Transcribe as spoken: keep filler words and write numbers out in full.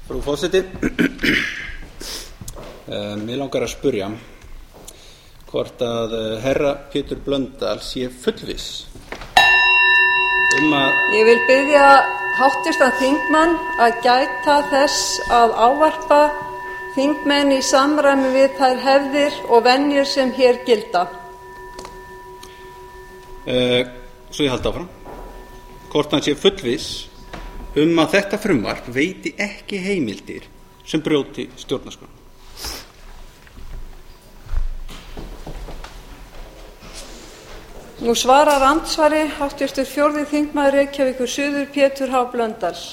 Frú forseti, mig langar að spyrja hvort að herra Pétur Blöndal sé fullviss um að Ég vil biðja háttvirtan þingmann að gæta þess að ávarpa þingmenn í samræmi við þær hefðir og venjur sem hér gilda. Uh, svo ég haldi áfram. Hvort hann sé fullviss um að þetta frumvarp veiti ekki heimildir sem brjóti stjórnarskrána. Nú svarar andsvari háttvirtur fjórði þingmaður Reykjavíkur suður Pétur H. Blöndal.